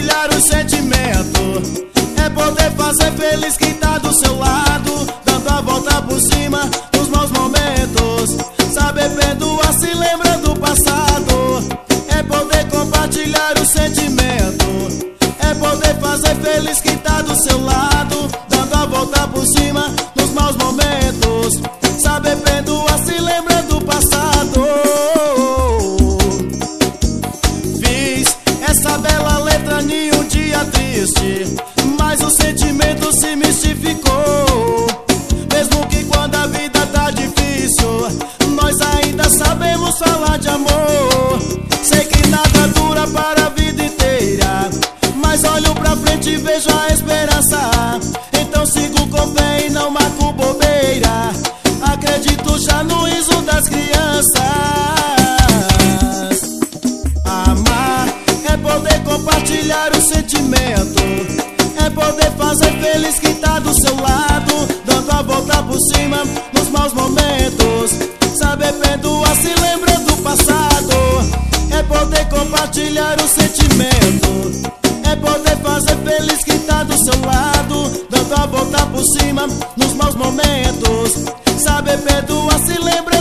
compartilhar os sentimentos, é poder fazer feliz quem tá do seu lado, dando a volta por cima dos maus momentos. Saber perdoar se lembra do passado, é poder compartilhar o sentimento, é poder fazer feliz quem tá do seu lado, dando a volta por cima dos maus momentos. Saber perdoar se lembra do passado. Fiz essa bela letra em um dia triste, mas o sentimento se mistificou. Mesmo que quando a vida tá difícil, nós ainda sabemos falar de amor. Sei que nada dura para a vida inteira, mas olho pra frente e vejo a esperança. Então sigo com fé e não marco bobeira, acredito já no riso das crianças. Amar é poder compartilhar o sentimento, é poder fazer feliz quem tá do seu lado, dando a volta por cima nos maus momentos. Saber perdoar se lembra do passado, é poder compartilhar o sentimento, é poder fazer feliz quem tá do seu lado, dando a volta por cima nos maus momentos. Saber perdoar se lembra